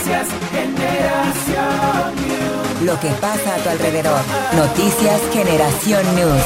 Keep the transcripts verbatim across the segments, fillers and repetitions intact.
Noticias Generación News. Lo que pasa a tu alrededor. Noticias Generación News.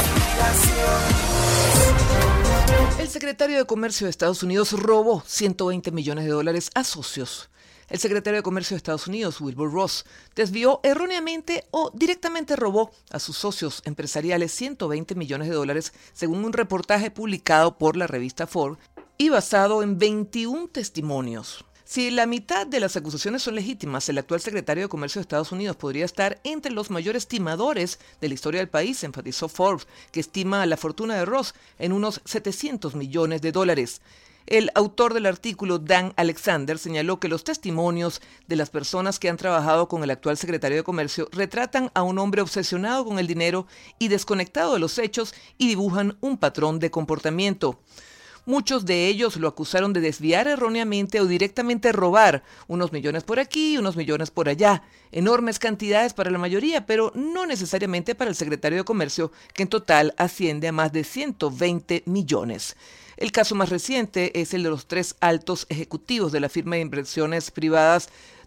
El secretario de Comercio de Estados Unidos robó ciento veinte millones de dólares a socios. El secretario de Comercio de Estados Unidos, Wilbur Ross, desvió erróneamente o directamente robó a sus socios empresariales ciento veinte millones de dólares, según un reportaje publicado por la revista Forbes y basado en veintiún testimonios. Si la mitad de las acusaciones son legítimas, el actual secretario de Comercio de Estados Unidos podría estar entre los mayores timadores de la historia del país, enfatizó Forbes, que estima la fortuna de Ross en unos setecientos millones de dólares. El autor del artículo, Dan Alexander, señaló que los testimonios de las personas que han trabajado con el actual secretario de Comercio retratan a un hombre obsesionado con el dinero y desconectado de los hechos y dibujan un patrón de comportamiento. Muchos de ellos lo acusaron de desviar erróneamente o directamente robar unos millones por aquí y unos millones por allá. Enormes cantidades para la mayoría, pero no necesariamente para el secretario de Comercio, que en total asciende a más de ciento veinte millones. El caso más reciente es el de los tres altos ejecutivos de la firma de inversiones privadas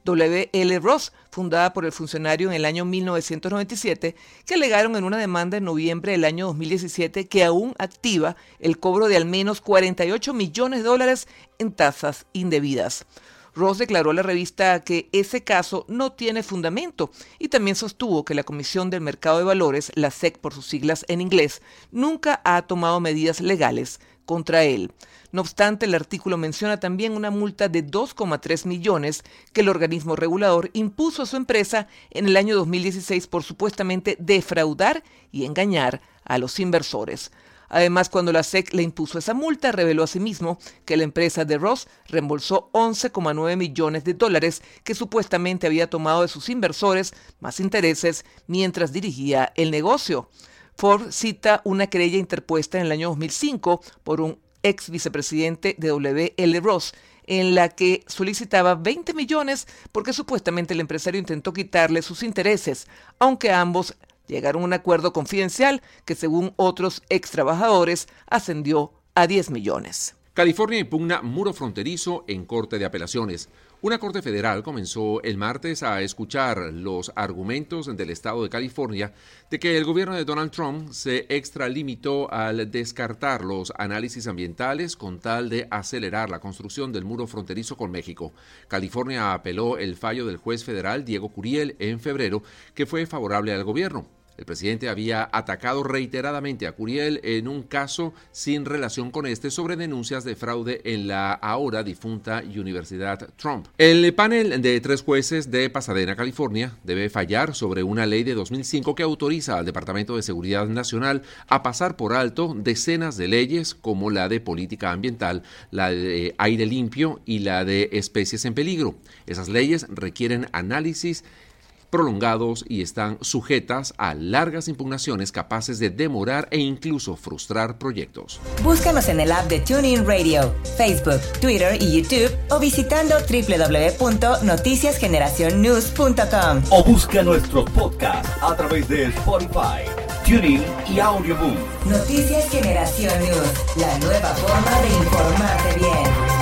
W L Ross, fundada por el funcionario en el año mil novecientos noventa y siete, que alegaron en una demanda en noviembre del año dos mil diecisiete que aún activa el cobro de al menos cuarenta y ocho millones de dólares en tasas indebidas. Ross declaró a la revista que ese caso no tiene fundamento y también sostuvo que la Comisión del Mercado de Valores, la S E C por sus siglas en inglés, nunca ha tomado medidas legales contra él. No obstante, el artículo menciona también una multa de dos coma tres millones que el organismo regulador impuso a su empresa en el año dos mil dieciséis por supuestamente defraudar y engañar a los inversores. Además, cuando la S E C le impuso esa multa, reveló asimismo que la empresa de Ross reembolsó once coma nueve millones de dólares que supuestamente había tomado de sus inversores, más intereses, mientras dirigía el negocio. Forbes cita una querella interpuesta en el año dos mil cinco por un ex vicepresidente de W L Ross, en la que solicitaba veinte millones porque supuestamente el empresario intentó quitarle sus intereses, aunque ambos llegaron a un acuerdo confidencial que, según otros ex trabajadores, ascendió a diez millones. California impugna muro fronterizo en Corte de Apelaciones. Una corte federal comenzó el martes a escuchar los argumentos del estado de California de que el gobierno de Donald Trump se extralimitó al descartar los análisis ambientales con tal de acelerar la construcción del muro fronterizo con México. California apeló el fallo del juez federal Diego Curiel en febrero, que fue favorable al gobierno. El presidente había atacado reiteradamente a Curiel en un caso sin relación con este sobre denuncias de fraude en la ahora difunta Universidad Trump. El panel de tres jueces de Pasadena, California, debe fallar sobre una ley de dos mil cinco que autoriza al Departamento de Seguridad Nacional a pasar por alto decenas de leyes como la de política ambiental, la de aire limpio y la de especies en peligro. Esas leyes requieren análisis prolongados y están sujetas a largas impugnaciones capaces de demorar e incluso frustrar proyectos. Búscanos en el app de TuneIn Radio, Facebook, Twitter y YouTube o visitando doble u doble u doble u punto noticias generación news punto com. O busca nuestros podcasts a través de Spotify, TuneIn y Audioboom. Noticias Generación News, la nueva forma de informarte bien.